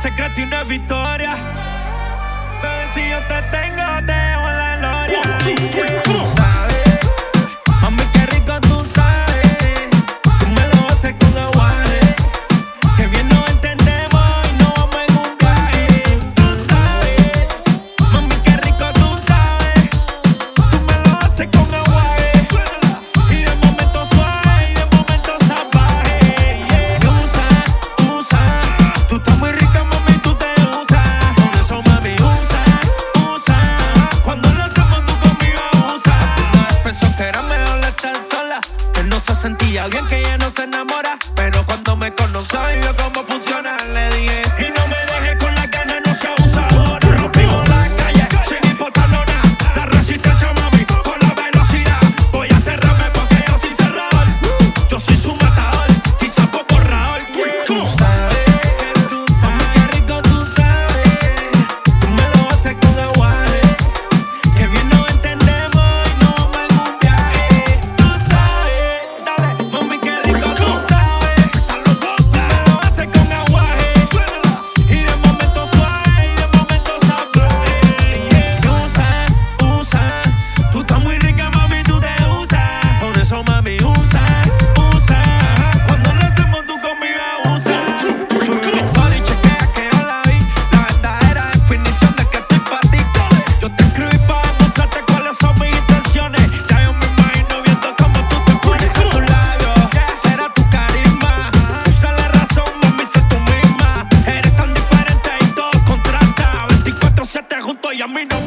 secreto y una victoria. Bebé, si yo te tengo, te dejo en la gloria. ¿Sabes? Mami, qué rico tú sabes. Tú me lo haces con aguaje. Que bien nos entendemos y nos vamos en un viaje. Tú sabes. Mami, qué rico tú sabes. Tú me lo haces con aguaje. Y de momento suave y de momento salvaje. Usa. Tú estás muy rica, mami, tú te usas. Por eso, mami, usa. Cuando lo hacemos tú conmigo usa. Una vez pensó que era mejor estar sola, que no se sentía bien, que ella no se enamora. Pero cuando me conoció y vio cómo funciona, le dije: y no me dejes con la gana, no sea abusadora. Rompimos la calle sin importarnos nada. La resistencia, mami, con la velocidad. Voy a cerrarme porque yo soy cerrador. Yo soy su matador, quizás por borrador. Tú sabes, mami, qué rico tú sabes. Tú me lo haces con aguaje. Que bien nos entendemos y nos vamos en un viaje. Tú sabes, dale, mami, qué rico tú sabes. Tú me lo haces con aguaje. Y de momento suave y de momento salvaje. Usa. Tú estás muy rica, mami, tú te usas. Por eso, mami, usa. Cuando lo hacemos tú conmigo usa. Subí mi story y chequea que yo la vi. La verdadera definición de que estoy pa' ti. Yo te escribí para mostrarte cuáles son mis intenciones. Ya yo me imagino viendo cómo tú te pones a tus labios. Será tu carisma. Usa la razón, mami, sé tú misma. Eres tan diferente y todo contrasta. 24/7 juntos y a mí no